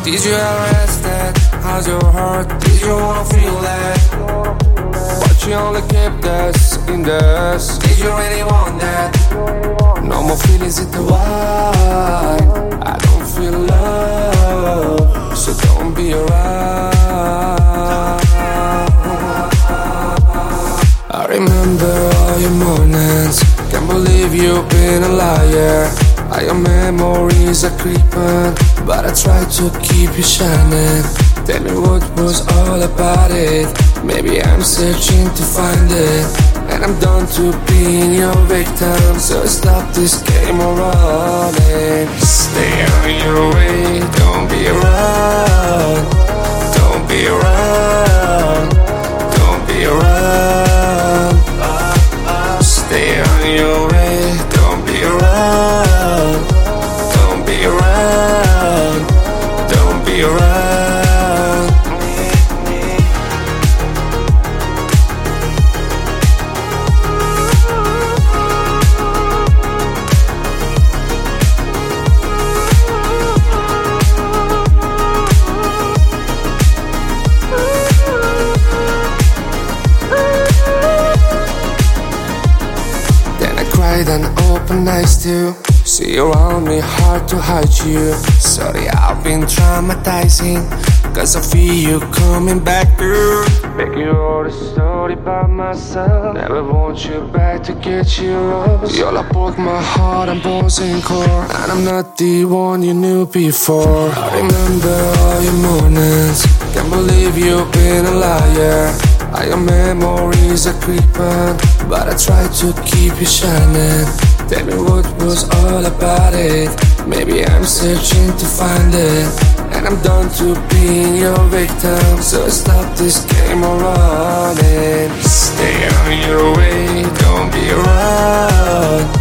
Did you ever rest that? How's your heart? Did you wanna feel that? But you only kept us in dust. Did you really want that? No more feelings in the wild. I don't feel love, so don't be around. I remember all your mornings. Can't believe you've been a liar. All your memories are creeping, but I try to keep you shining. Tell me what was all about it. Maybe I'm searching to find it, and I'm done to being your victim. So stop this game of running. Stay on your way, don't be around. Don't be around. Don't be around. Stay on your way, don't be around. Don't be around. Don't be around. And open eyes to see around me, hard to hide you. Sorry, I've been traumatizing, cause I feel you coming back through. Make you all the story by myself. Never want you back to get you lost. You're like both my heart and bones and core, and I'm not the one you knew before. I remember all your mornings. Can't believe you've been a liar. All your memories are creeping, but I try to keep you shining. Tell me what was all about it. Maybe I'm searching to find it, and I'm done to being your victim. So stop this game of running. Stay on your way, don't be around.